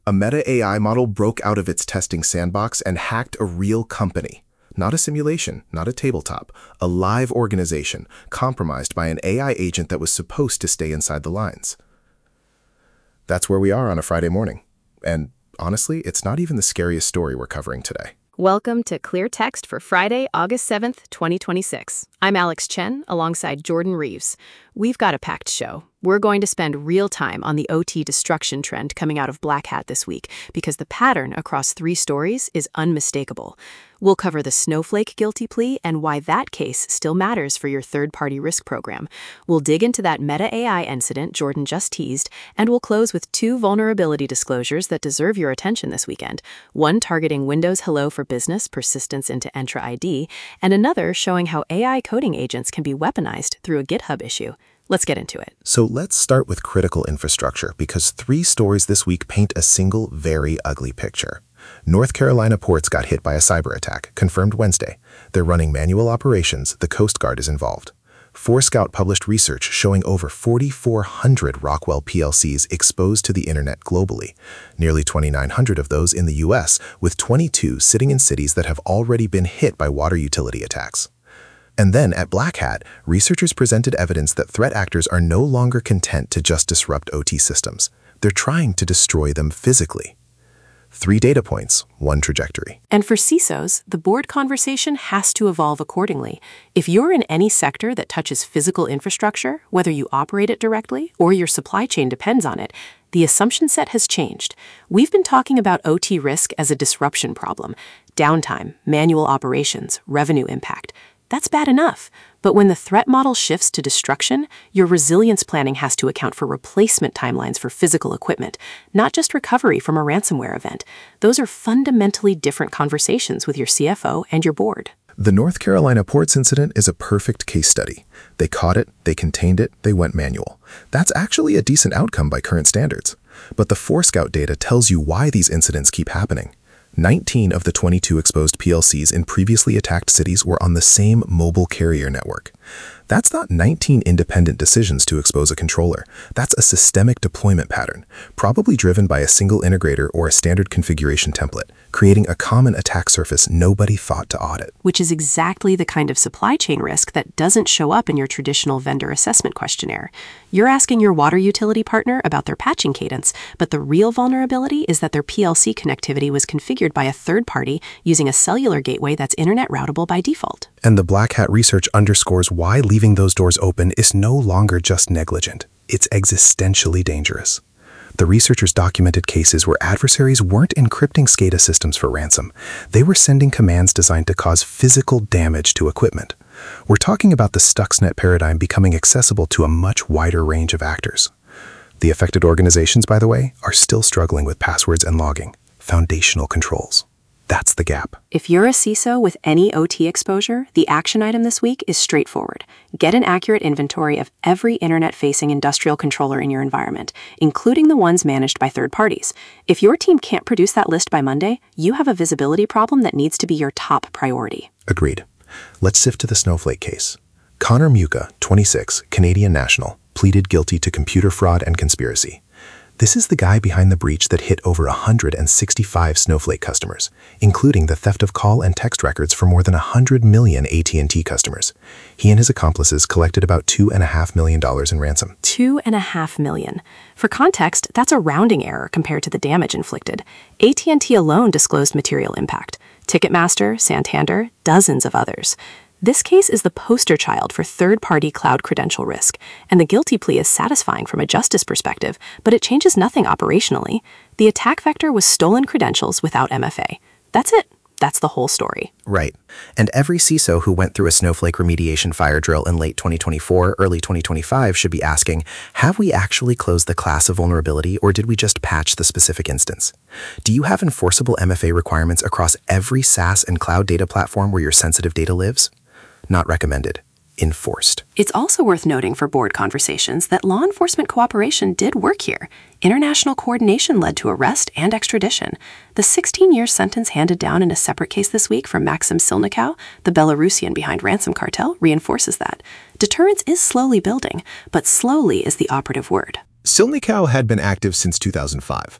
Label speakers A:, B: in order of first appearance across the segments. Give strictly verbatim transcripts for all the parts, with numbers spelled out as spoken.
A: A Meta A I model broke out of its testing sandbox and hacked a real company. Not a simulation, not a tabletop, a live organization compromised by an A I agent that was supposed to stay inside the lines. That's where we are on a Friday morning. And honestly, it's not even the scariest story we're covering today.
B: Welcome to Clear Text for Friday, August seventh, twenty twenty-six. I'm Alex Chen alongside Jordan Reeves. We've got a packed show. We're going to spend real time on the O T destruction trend coming out of Black Hat this week because the pattern across three stories is unmistakable. We'll cover the Snowflake guilty plea and why that case still matters for your third-party risk program. We'll dig into that Meta A I incident Jordan just teased, and we'll close with two vulnerability disclosures that deserve your attention this weekend. One targeting Windows Hello for Business persistence into Entra I D, and another showing how A I coding agents can be weaponized through a GitHub issue. Let's get into it.
A: So let's start with critical infrastructure because three stories this week paint a single, very ugly picture. North Carolina ports got hit by a cyber attack, confirmed Wednesday. They're running manual operations. The Coast Guard is involved. Forescout published research showing over forty-four hundred Rockwell P L Cs exposed to the internet globally, nearly twenty-nine hundred of those in the U S, with twenty-two sitting in cities that have already been hit by water utility attacks. And then at Black Hat, researchers presented evidence that threat actors are no longer content to just disrupt O T systems. They're trying to destroy them physically. Three data points, one trajectory.
B: And for C I S Os, the board conversation has to evolve accordingly. If you're in any sector that touches physical infrastructure, whether you operate it directly or your supply chain depends on it, the assumption set has changed. We've been talking about O T risk as a disruption problem. Downtime, manual operations, revenue impact. That's bad enough. But when the threat model shifts to destruction, your resilience planning has to account for replacement timelines for physical equipment, not just recovery from a ransomware event. Those are fundamentally different conversations with your C F O and your board.
A: The North Carolina ports incident is a perfect case study. They caught it, they contained it, they went manual. That's actually a decent outcome by current standards. But the Forescout data tells you why these incidents keep happening. nineteen of the twenty-two exposed P L Cs in previously attacked cities were on the same mobile carrier network. That's not nineteen independent decisions to expose a controller. That's a systemic deployment pattern, probably driven by a single integrator or a standard configuration template, creating a common attack surface nobody thought to audit.
B: Which is exactly the kind of supply chain risk that doesn't show up in your traditional vendor assessment questionnaire. You're asking your water utility partner about their patching cadence, but the real vulnerability is that their P L C connectivity was configured by a third party using a cellular gateway that's internet routable by default.
A: And the Black Hat research underscores why leaving those doors open is no longer just negligent. It's existentially dangerous. The researchers documented cases where adversaries weren't encrypting SCADA systems for ransom. They were sending commands designed to cause physical damage to equipment. We're talking about the Stuxnet paradigm becoming accessible to a much wider range of actors. The affected organizations, by the way, are still struggling with passwords and logging, foundational controls. That's the gap.
B: If you're a C I S O with any O T exposure, the action item this week is straightforward. Get an accurate inventory of every internet-facing industrial controller in your environment, including the ones managed by third parties. If your team can't produce that list by Monday, you have a visibility problem that needs to be your top priority.
A: Agreed. Let's sift to the Snowflake case. Connor Muka, twenty-six, Canadian national, pleaded guilty to computer fraud and conspiracy. This is the guy behind the breach that hit over one hundred sixty-five Snowflake customers, including the theft of call and text records for more than one hundred million A T and T customers. He and his accomplices collected about two point five million dollars in ransom.
B: Two and a half million. For context, that's a rounding error compared to the damage inflicted. A T and T alone disclosed material impact. Ticketmaster, Santander, dozens of others. This case is the poster child for third-party cloud credential risk, and the guilty plea is satisfying from a justice perspective, but it changes nothing operationally. The attack vector was stolen credentials without M F A. That's it. That's the whole story.
C: Right. And every C I S O who went through a Snowflake remediation fire drill in late twenty twenty-four, early twenty twenty-five should be asking, have we actually closed the class of vulnerability, or did we just patch the specific instance? Do you have enforceable M F A requirements across every SaaS and cloud data platform where your sensitive data lives? Not recommended. Enforced.
B: It's also worth noting for board conversations that law enforcement cooperation did work here. International coordination led to arrest and extradition. The sixteen-year sentence handed down in a separate case this week from Maxim Silnikau, the Belarusian behind ransom cartel, reinforces that. Deterrence is slowly building, but slowly is the operative word.
A: Silnikau had been active since two thousand five.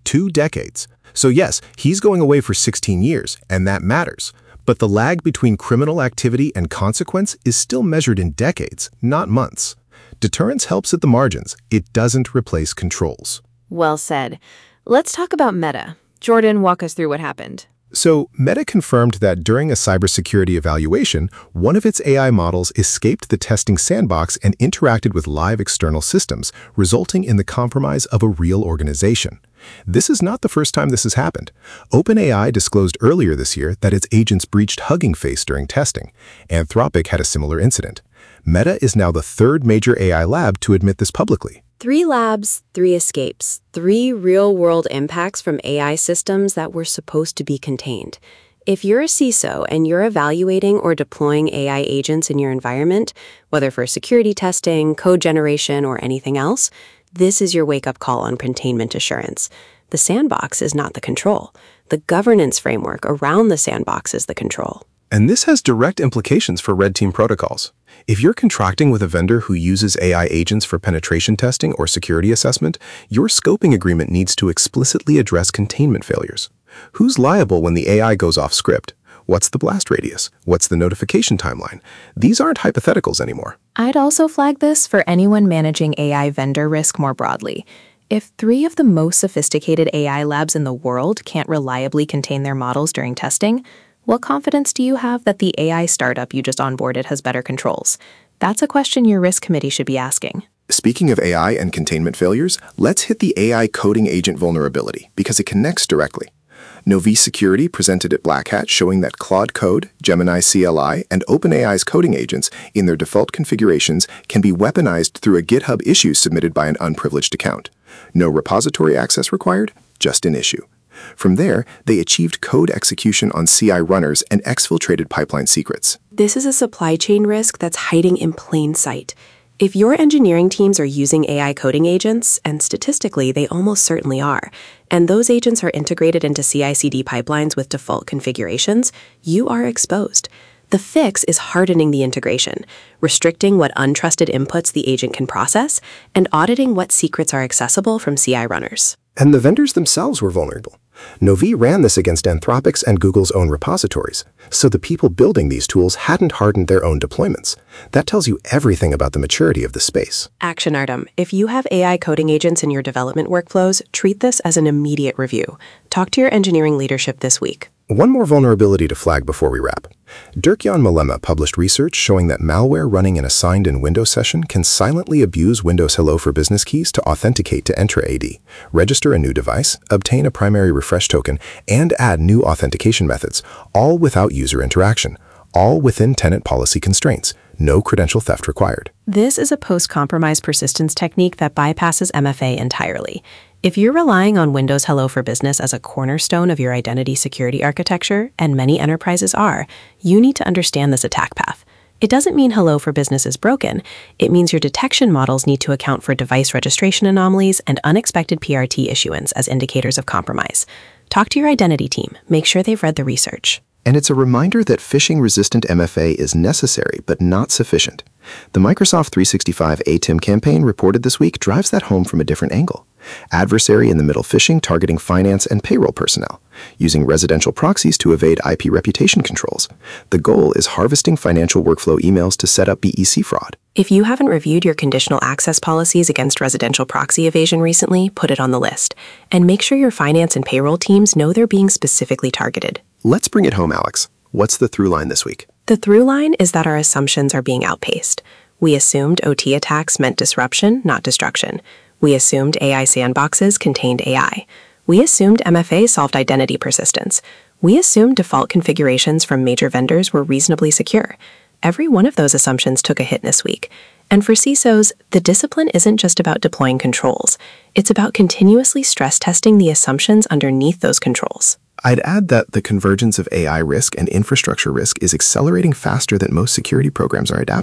A: Two decades. So yes, he's going away for sixteen years, and that matters. But the lag between criminal activity and consequence is still measured in decades, not months. Deterrence helps at the margins. It doesn't replace controls.
B: Well said. Let's talk about Meta. Jordan, walk us through what happened.
A: So, Meta confirmed that during a cybersecurity evaluation, one of its A I models escaped the testing sandbox and interacted with live external systems, resulting in the compromise of a real organization. This is not the first time this has happened. OpenAI disclosed earlier this year that its agents breached Hugging Face during testing. Anthropic had a similar incident. Meta is now the third major A I lab to admit this publicly.
D: Three labs, three escapes, three real-world impacts from A I systems that were supposed to be contained. If you're a C I S O and you're evaluating or deploying A I agents in your environment, whether for security testing, code generation, or anything else, this is your wake-up call on containment assurance. The sandbox is not the control. The governance framework around the sandbox is the control.
A: And this has direct implications for red team protocols. If you're contracting with a vendor who uses A I agents for penetration testing or security assessment, your scoping agreement needs to explicitly address containment failures. Who's liable when the A I goes off script? What's the blast radius? What's the notification timeline? These aren't hypotheticals anymore.
E: I'd also flag this for anyone managing A I vendor risk more broadly. If three of the most sophisticated A I labs in the world can't reliably contain their models during testing, what confidence do you have that the A I startup you just onboarded has better controls? That's a question your risk committee should be asking.
A: Speaking of A I and containment failures, let's hit the A I coding agent vulnerability because it connects directly. Novvi Security presented at Black Hat showing that Claude Code, Gemini C L I, and OpenAI's coding agents in their default configurations can be weaponized through a GitHub issue submitted by an unprivileged account. No repository access required, just an issue. From there, they achieved code execution on C I runners and exfiltrated pipeline secrets.
D: This is a supply chain risk that's hiding in plain sight. If your engineering teams are using A I coding agents, and statistically they almost certainly are, and those agents are integrated into C I C D pipelines with default configurations, you are exposed. The fix is hardening the integration, restricting what untrusted inputs the agent can process, and auditing what secrets are accessible from C I runners.
C: And the vendors themselves were vulnerable. Novvi ran this against Anthropic's and Google's own repositories, so the people building these tools hadn't hardened their own deployments. That tells you everything about the maturity of the space.
D: Action Artem. If you have A I coding agents in your development workflows, treat this as an immediate review. Talk to your engineering leadership this week.
C: One more vulnerability to flag before we wrap. Dirk-Jan Malema published research showing that malware running in a signed-in Windows session can silently abuse Windows Hello for Business keys to authenticate to Entra A D, register a new device, obtain a primary refresh token, and add new authentication methods, all without user interaction, all within tenant policy constraints. No credential theft required.
D: This is a post-compromise persistence technique that bypasses M F A entirely. If you're relying on Windows Hello for Business as a cornerstone of your identity security architecture, and many enterprises are, you need to understand this attack path. It doesn't mean Hello for Business is broken. It means your detection models need to account for device registration anomalies and unexpected P R T issuance as indicators of compromise. Talk to your identity team. Make sure they've read the research.
C: And it's a reminder that phishing-resistant M F A is necessary but not sufficient. The Microsoft three sixty-five A T I M campaign reported this week drives that home from a different angle. Adversary-in-the-middle phishing targeting finance and payroll personnel, using residential proxies to evade I P reputation controls. The goal is harvesting financial workflow emails to set up B E C fraud.
D: If you haven't reviewed your conditional access policies against residential proxy evasion recently, put it on the list. And make sure your finance and payroll teams know they're being specifically targeted.
C: Let's bring it home, Alex. What's the through line this week?
D: The through line is that our assumptions are being outpaced. We assumed O T attacks meant disruption, not destruction. We assumed A I sandboxes contained A I. We assumed M F A solved identity persistence. We assumed default configurations from major vendors were reasonably secure. Every one of those assumptions took a hit this week. And for C I S Os, the discipline isn't just about deploying controls. It's about continuously stress testing the assumptions underneath those controls.
C: I'd add that the convergence of A I risk and infrastructure risk is accelerating faster than most security programs are adapting.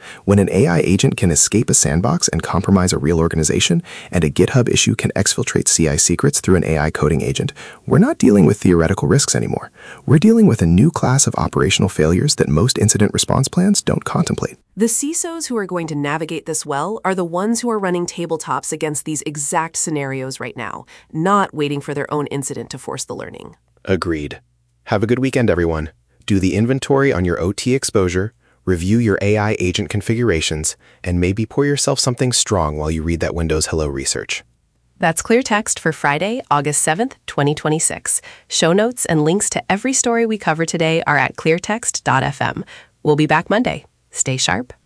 C: When an A I agent can escape a sandbox and compromise a real organization, and a GitHub issue can exfiltrate C I secrets through an A I coding agent, we're not dealing with theoretical risks anymore. We're dealing with a new class of operational failures that most incident response plans don't contemplate.
F: The C I S Os who are going to navigate this well are the ones who are running tabletops against these exact scenarios right now, not waiting for their own incident to force the learning.
A: Agreed. Have a good weekend, everyone. Do the inventory on your O T exposure, review your A I agent configurations, and maybe pour yourself something strong while you read that Windows Hello research.
B: That's Clear Text for Friday, August seventh, twenty twenty-six. Show notes and links to every story we cover today are at cleartext dot f m. We'll be back Monday. Stay sharp